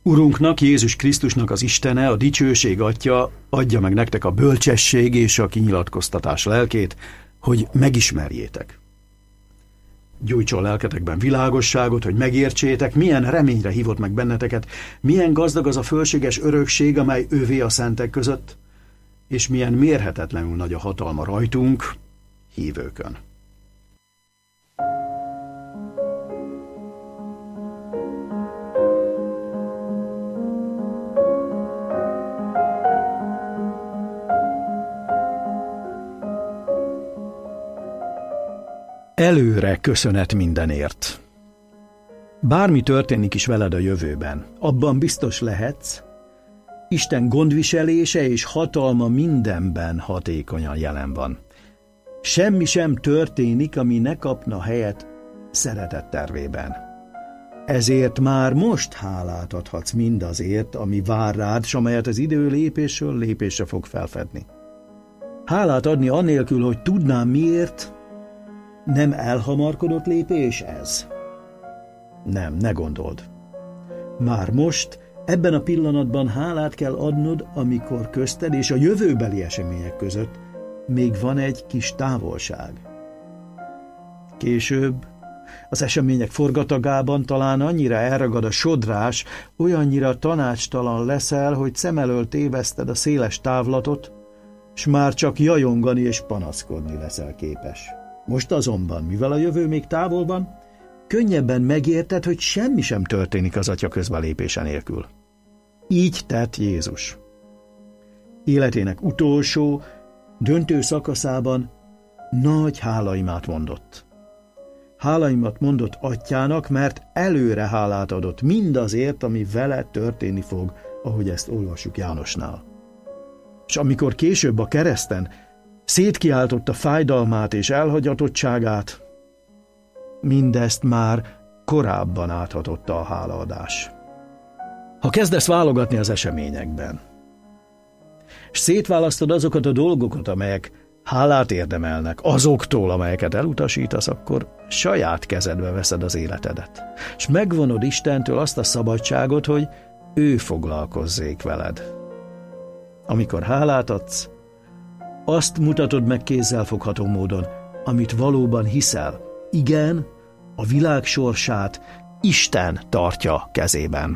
Urunknak, Jézus Krisztusnak az Istene, a dicsőség Atya adja meg nektek a bölcsesség és a kinyilatkoztatás lelkét, hogy megismerjétek. Gyújtson lelketekben világosságot, hogy megértsétek, milyen reményre hívott meg benneteket, milyen gazdag az a fölséges örökség, amely ővé a szentek között, és milyen mérhetetlenül nagy a hatalma rajtunk, hívőkön. Előre köszönet mindenért. Bármi történik is veled a jövőben, abban biztos lehetsz, Isten gondviselése és hatalma mindenben hatékonyan jelen van. Semmi sem történik, ami ne kapna helyet szeretet tervében. Ezért már most hálát adhatsz mindazért, ami vár rád, s amelyet az idő lépésről lépésre fog felfedni. Hálát adni annélkül, hogy tudnám miért, nem elhamarkodott lépés ez? Nem, ne gondold. Már most, ebben a pillanatban hálát kell adnod, amikor közted és a jövőbeli események között még van egy kis távolság. Később, az események forgatagában talán annyira elragad a sodrás, olyannyira tanácstalan leszel, hogy szem elől téveszted a széles távlatot, s már csak jajongani és panaszkodni leszel képes. Most azonban, mivel a jövő még távol van, könnyebben megérted, hogy semmi sem történik az Atya közbelépése nélkül. Így tett Jézus. Életének utolsó, döntő szakaszában nagy hálaimát mondott. Hálaimat mondott Atyának, mert előre hálát adott mindazért, ami vele történni fog, ahogy ezt olvassuk Jánosnál. És amikor később a kereszten szétkiáltotta fájdalmát és elhagyatottságát, mindezt már korábban áthatotta a hálaadás. Ha kezdesz válogatni az eseményekben, és szétválasztod azokat a dolgokat, amelyek hálát érdemelnek, azoktól, amelyeket elutasítasz, akkor saját kezedbe veszed az életedet, és megvonod Istentől azt a szabadságot, hogy ő foglalkozzék veled. Amikor hálát adsz, azt mutatod meg kézzelfogható módon, amit valóban hiszel. Igen, a világ sorsát Isten tartja kezében.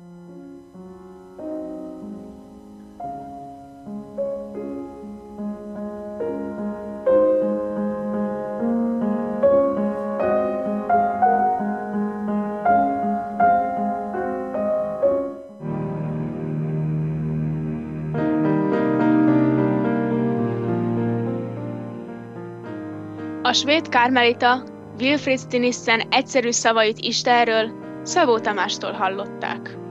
A svéd kármelita Wilfrid Stinissen egyszerű szavait Istenről Szabó Tamástól hallották.